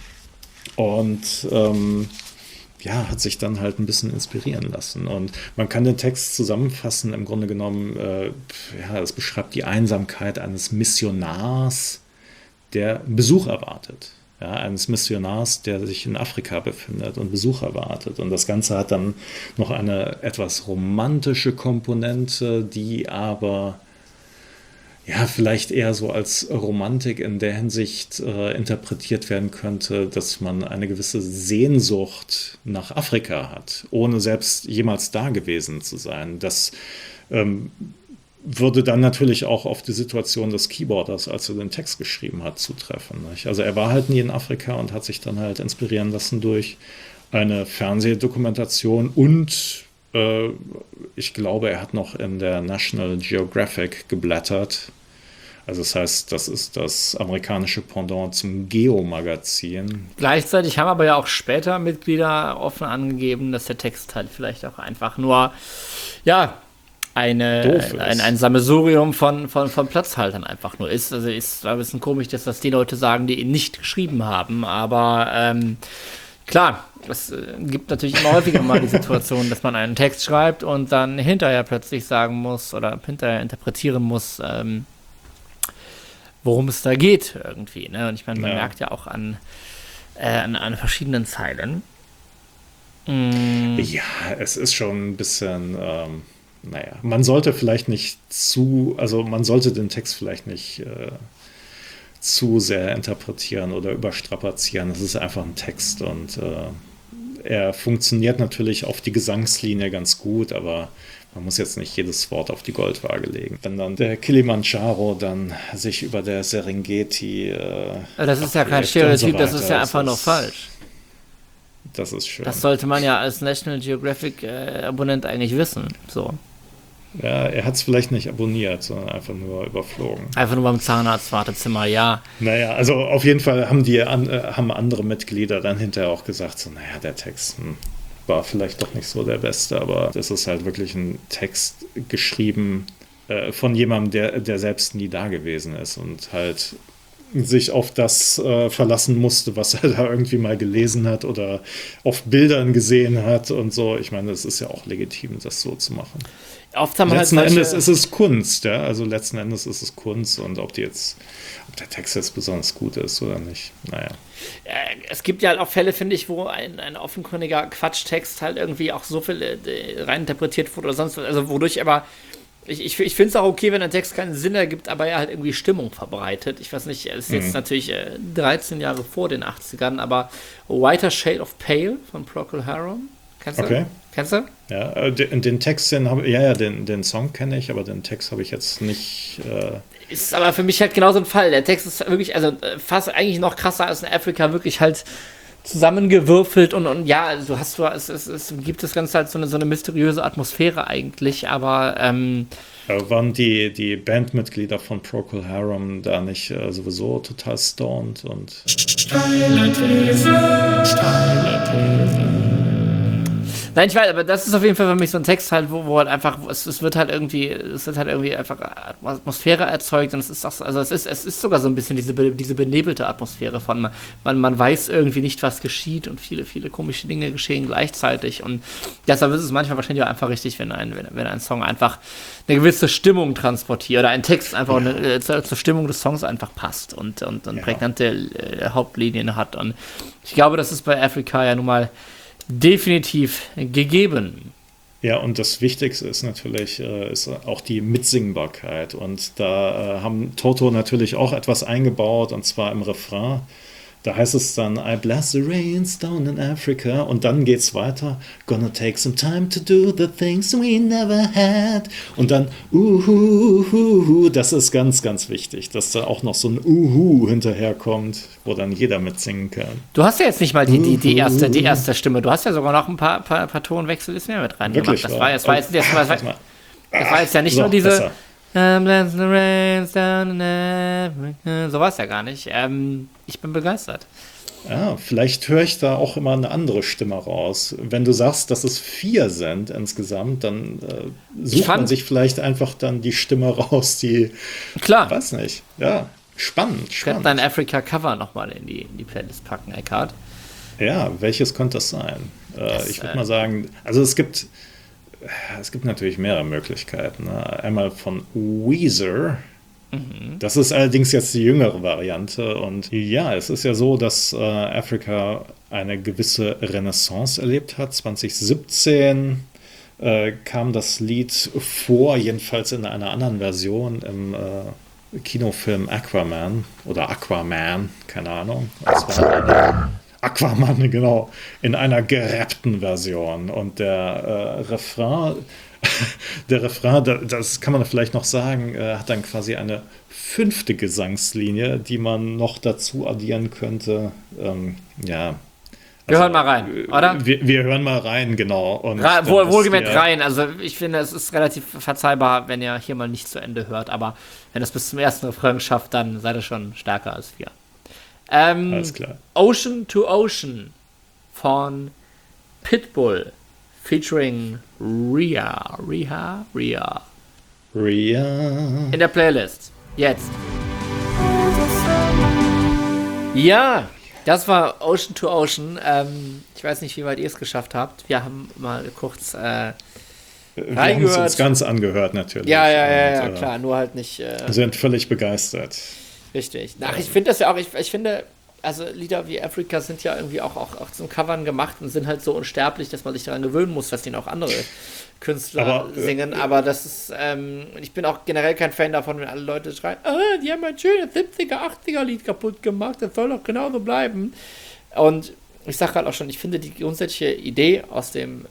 und ähm, ja, hat sich dann halt ein bisschen inspirieren lassen. Und man kann den Text zusammenfassen, im Grunde genommen, äh, ja, es beschreibt die Einsamkeit eines Missionars, der Besuch erwartet. Ja, eines Missionars, der sich in Afrika befindet und Besuch erwartet. Und das Ganze hat dann noch eine etwas romantische Komponente, die aber ja, vielleicht eher so als Romantik in der Hinsicht äh, interpretiert werden könnte, dass man eine gewisse Sehnsucht nach Afrika hat, ohne selbst jemals da gewesen zu sein. Das ähm, würde dann natürlich auch auf die Situation des Keyboarders, als er den Text geschrieben hat, zutreffen. Nicht? Also er war halt nie in Afrika und hat sich dann halt inspirieren lassen durch eine Fernsehdokumentation und äh, ich glaube, er hat noch in der National Geographic geblättert. Also das heißt, das ist das amerikanische Pendant zum Geo-Magazin. Gleichzeitig haben aber ja auch später Mitglieder offen angegeben, dass der Text halt vielleicht auch einfach nur, ja, eine, ein, ein Sammelsurium von, von, von Platzhaltern einfach nur ist. Also ist ein bisschen komisch, dass das die Leute sagen, die ihn nicht geschrieben haben, aber ähm, klar, es äh, gibt natürlich immer häufiger mal die Situation, dass man einen Text schreibt und dann hinterher plötzlich sagen muss oder hinterher interpretieren muss, ähm, worum es da geht irgendwie. Ne? Und ich meine, man ja. merkt ja auch an, äh, an, an verschiedenen Zeilen. Mm. Ja, es ist schon ein bisschen, ähm, naja, man sollte vielleicht nicht zu, also man sollte den Text vielleicht nicht äh, zu sehr interpretieren oder überstrapazieren. Es ist einfach ein Text und äh, er funktioniert natürlich auf die Gesangslinie ganz gut, aber man muss jetzt nicht jedes Wort auf die Goldwaage legen. Wenn dann der Kilimanjaro dann sich über der Serengeti äh, das ist ja kein Stereotyp, so das ist ja einfach nur falsch. Das ist schön. Das sollte man ja als National Geographic äh, Abonnent eigentlich wissen. So. Ja, er hat es vielleicht nicht abonniert, sondern einfach nur überflogen. Einfach nur beim Zahnarzt-Wartezimmer, ja. Naja, also auf jeden Fall haben die an, äh, haben andere Mitglieder dann hinterher auch gesagt, so, naja, der Text hm, war vielleicht doch nicht so der beste, aber das ist halt wirklich ein Text geschrieben äh, von jemandem, der, der selbst nie da gewesen ist und halt sich auf das äh, verlassen musste, was er da irgendwie mal gelesen hat oder auf Bildern gesehen hat und so. Ich meine, es ist ja auch legitim, das so zu machen. Oft haben letzten halt Endes ist es Kunst, ja. Also letzten Endes ist es Kunst und ob die jetzt, ob der Text jetzt besonders gut ist oder nicht, naja. Es gibt ja halt auch Fälle, finde ich, wo ein, ein offenkundiger Quatschtext halt irgendwie auch so viel äh, reininterpretiert wurde oder sonst was, also wodurch aber Ich, ich, ich finde es auch okay, wenn ein Text keinen Sinn ergibt, aber er halt irgendwie Stimmung verbreitet. Ich weiß nicht, es ist jetzt mhm. natürlich äh, dreizehn Jahre vor den achtzigern, aber Whiter Shade of Pale von Procol Harum. Kennst du? Okay. Kennst du? Ja, den, den Text, den habe ja, ja, den, den Song kenne ich, aber den Text habe ich jetzt nicht. Äh ist aber für mich halt genauso ein Fall. Der Text ist wirklich, also fast eigentlich noch krasser als in Afrika, wirklich halt zusammengewürfelt und, und ja, also du hast du, es, es, es gibt das Ganze halt so eine, so eine mysteriöse Atmosphäre eigentlich, aber ähm, waren die, die Bandmitglieder von Procol Harum da nicht äh, sowieso total stoned und steile These, steile These. Nein, ich weiß, aber das ist auf jeden Fall für mich so ein Text halt, wo, wo halt einfach, es, es wird halt irgendwie, es wird halt irgendwie einfach Atmosphäre erzeugt und es ist auch so, also es ist, es ist sogar so ein bisschen diese, diese benebelte Atmosphäre von, man, man weiß irgendwie nicht, was geschieht und viele, viele komische Dinge geschehen gleichzeitig und deshalb ist es manchmal wahrscheinlich auch einfach richtig, wenn ein, wenn, wenn ein Song einfach eine gewisse Stimmung transportiert oder ein Text einfach ja. eine, zur, zur Stimmung des Songs einfach passt und, und, und ja. prägnante äh, Hauptlinien hat und ich glaube, das ist bei Afrika ja nun mal definitiv gegeben. Ja, und das Wichtigste ist natürlich äh, ist auch die Mitsingbarkeit. Und da äh, haben Toto natürlich auch etwas eingebaut, und zwar im Refrain. Da heißt es dann, I bless the rains down in Africa. Und dann geht's weiter. Gonna take some time to do the things we never had. Und dann, uhuhuhu. Das ist ganz, ganz wichtig, dass da auch noch so ein Uhu hinterherkommt, wo dann jeder mitsingen kann. Du hast ja jetzt nicht mal die, die, die, erste, die erste Stimme. Du hast ja sogar noch ein paar, paar, paar Tonwechsel ist mehr mit rein gemacht. Das war, das war jetzt, das war, das war, das war jetzt ja nicht so, nur diese... Besser. I'm dancing the rains down in Africa. So war es ja gar nicht. Ähm, ich bin begeistert. Ja, vielleicht höre ich da auch immer eine andere Stimme raus. Wenn du sagst, dass es vier sind insgesamt, dann äh, sucht fand- man sich vielleicht einfach dann die Stimme raus, die, Klar. weiß nicht, ja, spannend, Ich werde spannend. dein Africa-Cover nochmal in die, in die Playlist packen, Eckhard. Ja, welches könnte das sein? Äh, Das, ich würde äh, mal sagen, also es gibt, es gibt natürlich mehrere Möglichkeiten. Ne? Einmal von Weezer. Das ist allerdings jetzt die jüngere Variante. Und ja, es ist ja so, dass äh, Africa eine gewisse Renaissance erlebt hat. zwanzig siebzehn äh, kam das Lied vor, jedenfalls in einer anderen Version im äh, Kinofilm Aquaman oder Aquaman, keine Ahnung. Es war eine, Aquaman, genau, in einer gerappten Version. Und der äh, Refrain, der Refrain, da- das kann man vielleicht noch sagen, äh, hat dann quasi eine fünfte Gesangslinie, die man noch dazu addieren könnte. Ähm, ja. Wir hören mal rein, oder? Wir, wir hören mal rein, genau. Und Ra dann wohl, wisst wohlgemerkt ihr- rein. Also ich finde, es ist relativ verzeihbar, wenn ihr hier mal nicht zu Ende hört. Aber wenn es bis zum ersten Refrain schafft, dann seid ihr schon stärker als wir. Ähm, Alles klar. Ocean to Ocean von Pitbull featuring Rhea. Rhea? Rhea. Ria. In der Playlist. Jetzt. Ja, das war Ocean to Ocean. Ähm, ich weiß nicht, wie weit ihr es geschafft habt. Wir haben mal kurz. Äh, Wir haben es reingehört. uns ganz angehört, natürlich. ja, ja, ja, ja, Und, äh, klar. Nur halt nicht. Äh, sind völlig begeistert. Richtig. Ach, ich finde das ja auch, ich, ich finde, also Lieder wie Africa sind ja irgendwie auch, auch, auch zum Covern gemacht und sind halt so unsterblich, dass man sich daran gewöhnen muss, dass ihnen auch andere Künstler Aber, äh, singen. Aber das ist, ähm, ich bin auch generell kein Fan davon, wenn alle Leute schreien, ah, die haben ein schönes siebziger, achtziger Lied kaputt gemacht, das soll doch genauso bleiben. Und ich sage halt auch schon, ich finde die grundsätzliche Idee aus dem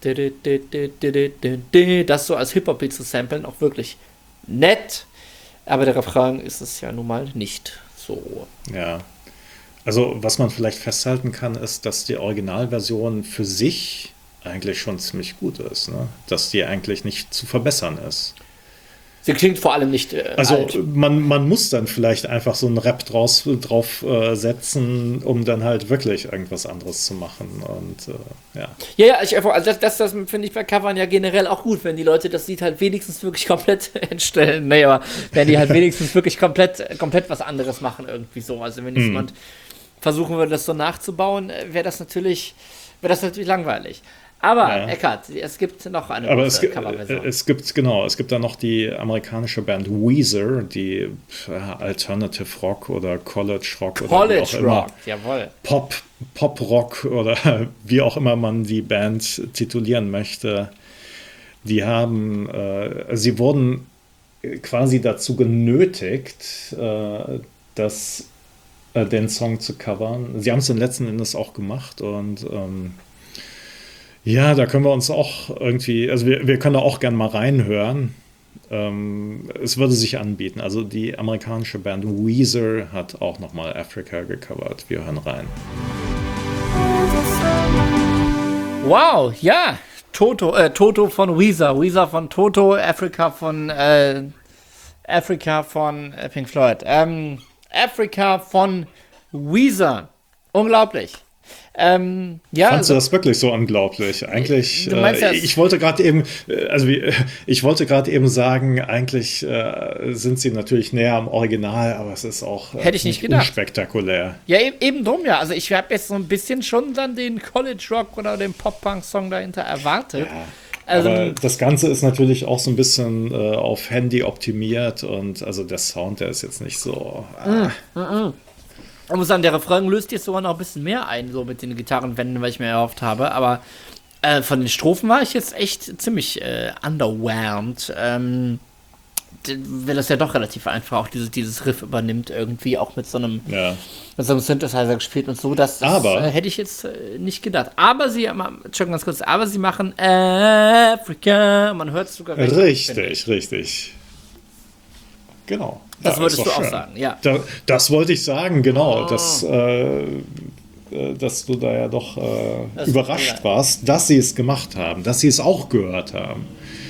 äh, das so als Hip-Hop-Lied zu samplen auch wirklich nett. Aber der Refrain ist es ja nun mal nicht so. Ja. Also, was man vielleicht festhalten kann, ist, dass die Originalversion für sich eigentlich schon ziemlich gut ist. Ne? Dass die eigentlich nicht zu verbessern ist. Sie klingt vor allem nicht äh, Also, alt. man, man muss dann vielleicht einfach so einen Rap draus, drauf äh, setzen, um dann halt wirklich irgendwas anderes zu machen. Und äh, ja. Ja, ja, ich, also das, das, das finde ich bei Covern ja generell auch gut, wenn die Leute das Lied halt wenigstens wirklich komplett entstellen. Nee, aber wenn die halt wenigstens wirklich komplett, komplett was anderes machen, irgendwie so. Also, wenn jetzt jemand versuchen würde, das so nachzubauen, wäre das natürlich, wäre das natürlich langweilig. Aber, Ja. Eckart, es gibt noch eine Aber es, große gi- Coverversion. es gibt, genau, es gibt dann noch die amerikanische Band Weezer, die ja, Alternative Rock oder College Rock oder wie College auch immer. Rock, jawohl. Pop, Pop Rock oder wie auch immer man die Band titulieren möchte. Die haben, äh, sie wurden quasi dazu genötigt, äh, das, äh, den Song zu covern. Sie haben es dann letzten Endes auch gemacht und ähm, ja, da können wir uns auch irgendwie, also wir, wir können da auch gerne mal reinhören. Ähm, es würde sich anbieten. Also die amerikanische Band Weezer hat auch nochmal Africa gecovert. Wir hören rein. Wow, ja. Toto, äh, Toto von Weezer, Weezer von Toto, Africa von äh, Africa von äh, Pink Floyd. Ähm, Africa von Weezer. Unglaublich. Ähm, ja, Fandst du also, das wirklich so unglaublich? Eigentlich, Du meinst äh, das- ich wollte gerade eben, äh, also wie, äh, ich wollte gerade eben sagen, eigentlich äh, sind sie natürlich näher am Original, aber es ist auch äh, Hätte ich nicht ziemlich gedacht. unspektakulär. ja, eben, eben drum, ja. Also ich habe jetzt so ein bisschen schon dann den College Rock oder den Pop-Punk-Song dahinter erwartet. Ja. Also, Aber das Ganze ist natürlich auch so ein bisschen äh, auf Handy optimiert und also der Sound, der ist jetzt nicht so. Ah, ich muss sagen, der Refrain löst jetzt sogar noch ein bisschen mehr ein, so mit den Gitarrenwänden, weil ich mir erhofft habe. Aber äh, von den Strophen war ich jetzt echt ziemlich äh, underwhelmed. Ähm, d- weil das ja doch relativ einfach auch dieses, dieses Riff übernimmt, irgendwie auch mit so einem, ja. mit so einem Synthesizer gespielt und so. Das, das Aber- äh, hätte ich jetzt äh, nicht gedacht. Aber sie, schon ganz kurz, aber sie machen Africa. Man hört es sogar recht gut, finde ich. Richtig, richtig. Genau. Das Ja, würdest ist doch du auch schön. sagen, ja. Da, das wollte ich sagen, genau. Oh. Dass, äh, äh, dass du da ja doch äh, Das- überrascht ja. warst, dass sie es gemacht haben, dass sie es auch gehört haben.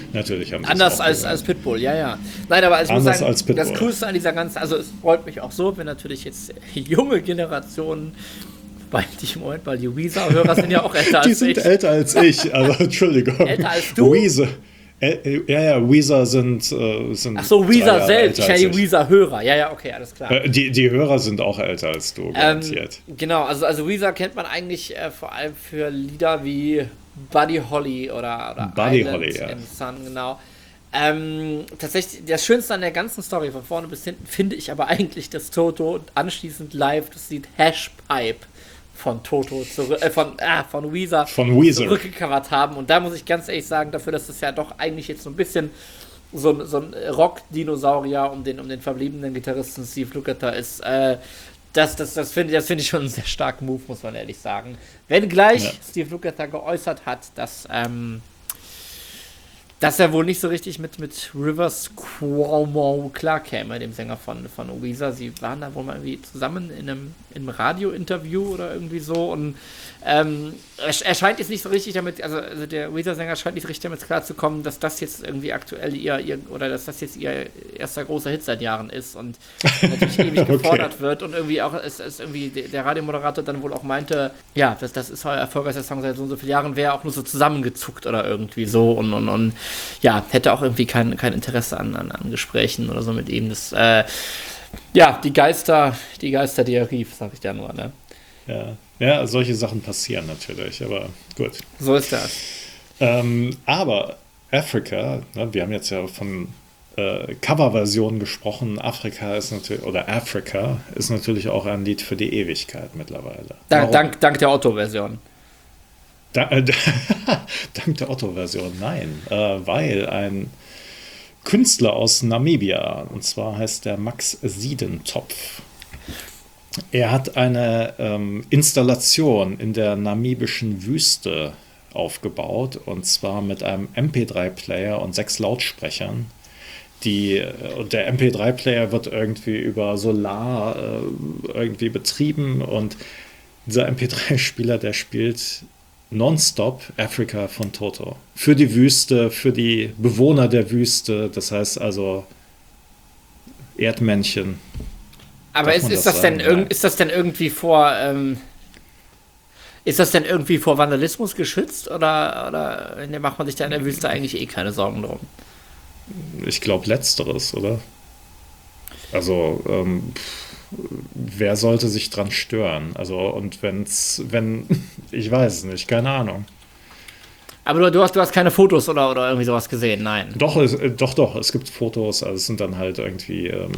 Natürlich haben sie Anders es auch als, gesungen. als Pitbull, ja, ja. Nein, aber ich muss Anders sagen, als Pitbull. das Coolste an dieser ganzen, also es freut mich auch so, wenn natürlich jetzt junge Generationen, weil die im Moment, weil die Weezer-Hörer sind ja auch älter Die als sind ich. älter als ich, also Entschuldigung. Älter als du? Weezer. Äh, ja, ja, Weezer sind, äh, sind Ach so, drei Weezer Jahre selbst, älter ich ja als die ich. Weezer-Hörer, ja, ja, okay, alles klar. Äh, die, die Hörer sind auch älter als du, Ähm, garantiert. genau, also, also Weezer kennt man eigentlich äh, vor allem für Lieder wie Buddy Holly oder, oder Buddy Island Holly, ja. in the Sun, genau. Ähm, tatsächlich, das Schönste an der ganzen Story von vorne bis hinten finde ich aber eigentlich, dass Toto anschließend live das Lied Hashpipe von Toto zurück, äh, von, ah, von Weezer, Von Weezer. zurückgecovert haben. Und da muss ich ganz ehrlich sagen, dafür, dass das ja doch eigentlich jetzt so ein bisschen so ein, so ein Rock-Dinosaurier um den, um den verbliebenen Gitarristen Steve Lukather ist, äh, das, das, das finde das find ich schon einen sehr starken Move, muss man ehrlich sagen. Wenn gleich Ja. Steve Lukather geäußert hat, dass, ähm, dass er wohl nicht so richtig mit, mit Rivers Cuomo klarkäme, dem Sänger von, von Weezer. Sie waren da wohl mal irgendwie zusammen in einem, in einem Radio-Interview oder irgendwie so und ähm, er, er scheint jetzt nicht so richtig damit, also, also der Weezer-Sänger scheint nicht so richtig damit klarzukommen, dass das jetzt irgendwie aktuell ihr, ihr, oder dass das jetzt ihr erster großer Hit seit Jahren ist und natürlich ewig Okay. gefordert wird und irgendwie auch, es ist irgendwie der Radiomoderator dann wohl auch meinte, ja, das, das ist euer erfolgreichster Song seit so und so vielen Jahren, wäre auch nur so zusammengezuckt oder irgendwie so und, und, und ja, hätte auch irgendwie kein, kein Interesse an, an, an Gesprächen oder so mit ihm. Das, äh, ja, die Geister, die Geister, die er rief, sag ich da nur, ne? Ja. ja, solche Sachen passieren natürlich, aber gut. So ist das. Ähm, aber Africa, ne, wir haben jetzt ja von äh, Coverversionen gesprochen. Afrika ist natürlich, oder Africa ist natürlich auch ein Lied für die Ewigkeit mittlerweile. Dank, Warum? dank, dank der Otto-Version. Da, äh, dank der Otto-Version, nein, äh, weil ein Künstler aus Namibia, und zwar heißt der Max Siedentopf. Er hat eine ähm, Installation in der namibischen Wüste aufgebaut, und zwar mit einem M P drei Player und sechs Lautsprechern. Die, und der M P drei Player wird irgendwie über Solar äh, irgendwie betrieben, und dieser M P drei Spieler, der spielt nonstop Africa von Toto. Für die Wüste, für die Bewohner der Wüste, das heißt also Erdmännchen. Aber Darf ist, man ist, das das denn sagen? irg- Nein. ist das denn irgendwie vor, ähm, ist das denn irgendwie vor Vandalismus geschützt oder, oder ne, macht man sich da in der Wüste eigentlich eh keine Sorgen drum? Ich glaube letzteres, oder? Also, ähm, pff, wer sollte sich dran stören? Also, und wenn's, wenn, ich weiß es nicht, keine Ahnung. Aber du, du, hast, du hast keine Fotos oder, oder irgendwie sowas gesehen, nein. Doch, es, äh, doch, doch, es gibt Fotos, also es sind dann halt irgendwie ähm,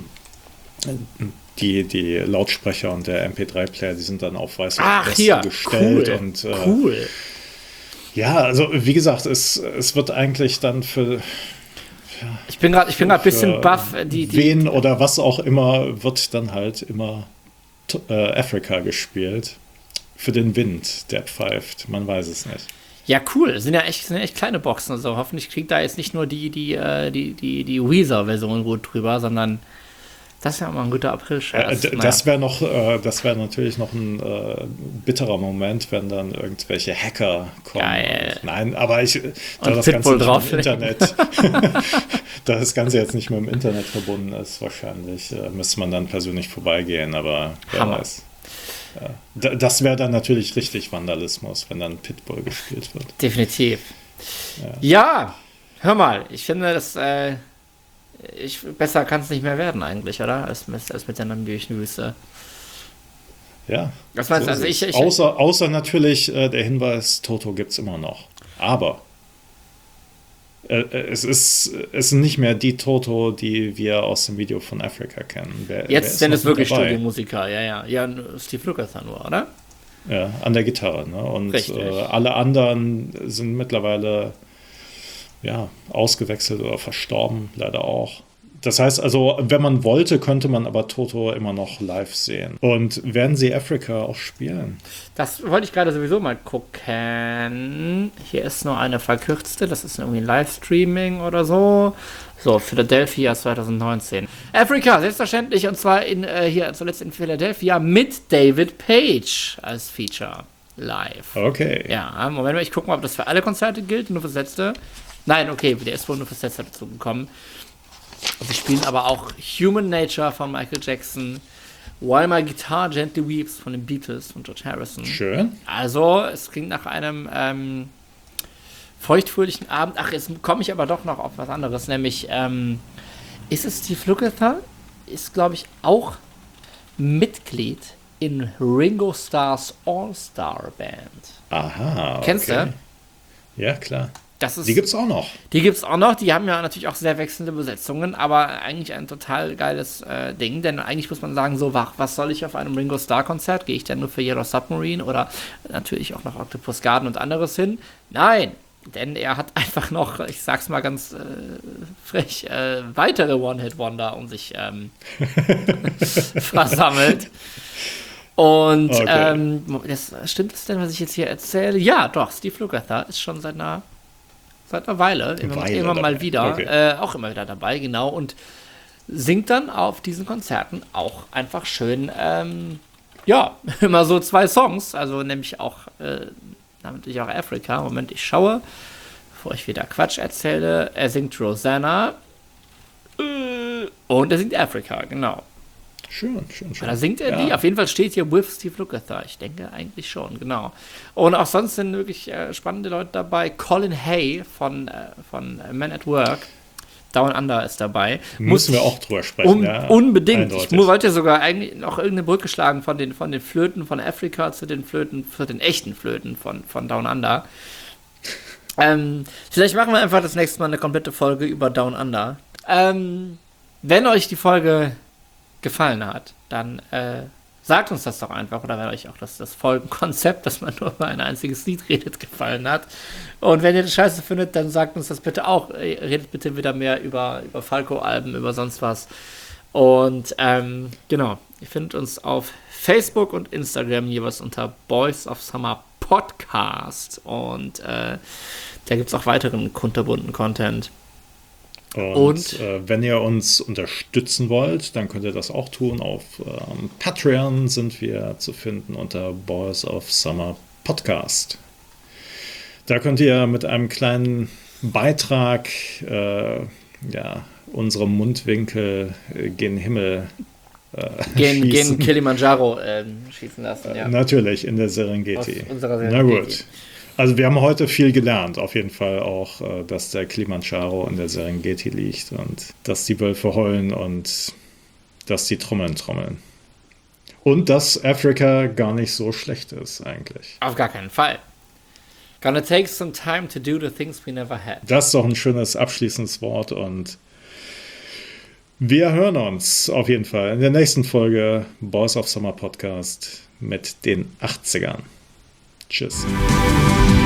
die, die Lautsprecher und der M P drei Player, die sind dann auf weiße Ach, Weste hier, gestellt. cool, Und äh, cool. ja, also wie gesagt, es, es wird eigentlich dann für Ich bin gerade ein bisschen für baff. Die, die, wen oder was auch immer, wird dann halt immer t- äh, Africa gespielt. Für den Wind, der pfeift. Man weiß es nicht. ja, cool. Sind ja echt, sind ja echt kleine Boxen und so. Hoffentlich kriegt da jetzt nicht nur die, die, äh, die, die, die Weezer-Version gut drüber, sondern das ist ja mal ein guter Äh, April-Scherz. d- Naja. das wäre noch, äh, das wäre natürlich noch ein äh, bitterer Moment, wenn dann irgendwelche Hacker kommen. Geil. Und, nein, aber ich, da Und das Pitbull Ganze nicht im drauflegen. Internet, da das Ganze jetzt nicht mehr im Internet verbunden ist, wahrscheinlich äh, müsste man dann persönlich vorbeigehen, aber wer Hammer. weiß. Ja. D- Das wäre dann natürlich richtig Vandalismus, wenn dann Pitbull gespielt wird. Definitiv. Ja. hör mal, ich finde, das äh, ich, besser kann es nicht mehr werden eigentlich, oder? Als, als mit der namibischen Wüste. Ja. Was meinst du? so Also ist ich, es. ich, außer, außer natürlich äh, der Hinweis, Toto gibt es immer noch. Aber äh, äh, es ist, es ist nicht mehr die Toto, die wir aus dem Video von Africa kennen. Wer, wer jetzt ist sind noch es wirklich mit dabei? Studiomusiker, ja, ja. Ja, Steve Lukather nur, oder? Ja, an der Gitarre. Ne? Und Richtig. äh, alle anderen sind mittlerweile ja, ausgewechselt oder verstorben, leider auch. Das heißt also, wenn man wollte, könnte man aber Toto immer noch live sehen. Und werden sie Africa auch spielen? Das wollte ich gerade sowieso mal gucken. Hier ist nur eine verkürzte, das ist irgendwie ein Livestreaming oder so. So, Philadelphia zwanzig neunzehn. Africa, selbstverständlich, und zwar in, äh, hier zuletzt in Philadelphia mit David Page als Feature live. Okay. Ja, Moment mal, ich gucke mal, ob das für alle Konzerte gilt, nur fürs letzte. Nein, okay, der ist wohl nur fürs letzte dazu gekommen. Sie spielen aber auch Human Nature von Michael Jackson, While My Guitar Gently Weeps von den Beatles, von George Harrison. Schön. Also, es klingt nach einem ähm, feuchtfröhlichen Abend. Ach, jetzt komme ich aber doch noch auf was anderes, nämlich, ähm, ist es Steve Lukather? Ist, glaube ich, auch Mitglied in Ringo Starrs All-Star Band. Aha, okay. Kennst du? Ja, klar. Das ist, die gibt's auch noch. Die gibt's auch noch. Die haben ja natürlich auch sehr wechselnde Besetzungen, aber eigentlich ein total geiles äh, Ding, denn eigentlich muss man sagen, so, wach, was soll ich auf einem Ringo Starr Konzert? Gehe ich denn nur für Yellow Submarine oder natürlich auch noch Octopus Garden und anderes hin? Nein, denn er hat einfach noch, ich sag's mal ganz äh, frech, äh, weitere One-Hit-Wonder um sich ähm, versammelt. Und okay. ähm, das, stimmt es denn, was ich jetzt hier erzähle? Ja, doch, Steve Lukather ist schon seit einer Seit einer Weile, immer, Weile immer mal wieder, okay. äh, auch immer wieder dabei, genau, und singt dann auf diesen Konzerten auch einfach schön, ähm, ja, immer so zwei Songs, also nämlich auch, äh, namentlich auch Africa. Moment, ich schaue, bevor ich wieder Quatsch erzähle, er singt Rosanna äh, und er singt Africa, genau. Schön, schön, schön. Da singt er ja. die. Auf jeden Fall steht hier with Steve Lukather. Ich denke eigentlich schon, genau. Und auch sonst sind wirklich äh, spannende Leute dabei. Colin Hay von, äh, von Men at Work. Down Under ist dabei. Müssen Muss wir auch drüber sprechen. Um, ja, unbedingt. Eindeutig. Ich wollte sogar eigentlich noch irgendeine Brücke schlagen von den, von den Flöten von Afrika zu den Flöten, zu den echten Flöten von, von Down Under. ähm, vielleicht machen wir einfach das nächste Mal eine komplette Folge über Down Under. Ähm, wenn euch die Folge gefallen hat, dann äh, sagt uns das doch einfach, oder wenn euch auch das, das Folgenkonzept, dass man nur über ein einziges Lied redet, gefallen hat. Und wenn ihr das scheiße findet, dann sagt uns das bitte auch. Redet bitte wieder mehr über, über Falco-Alben, über sonst was. Und ähm, genau, ihr findet uns auf Facebook und Instagram jeweils unter Boys of Summer Podcast. Und äh, da gibt es auch weiteren kunterbunten Content. Und, und äh, wenn ihr uns unterstützen wollt, dann könnt ihr das auch tun. Auf ähm, Patreon sind wir zu finden unter Boys of Summer Podcast. Da könnt ihr mit einem kleinen Beitrag äh, ja, unsere Mundwinkel äh, gen Himmel äh, gen, gen Kilimanjaro äh, schießen lassen. Ja. Äh, natürlich, in der Serengeti. Aus unserer Serengeti. Na gut. Also wir haben heute viel gelernt, auf jeden Fall auch, dass der Kilimanjaro in der Serengeti liegt und dass die Wölfe heulen und dass die Trommeln trommeln. Und dass Afrika gar nicht so schlecht ist eigentlich. Auf gar keinen Fall. Gonna take some time to do the things we never had. Das ist doch ein schönes abschließendes Wort und wir hören uns auf jeden Fall in der nächsten Folge Boys of Summer Podcast mit den achtzigern. Tschüss.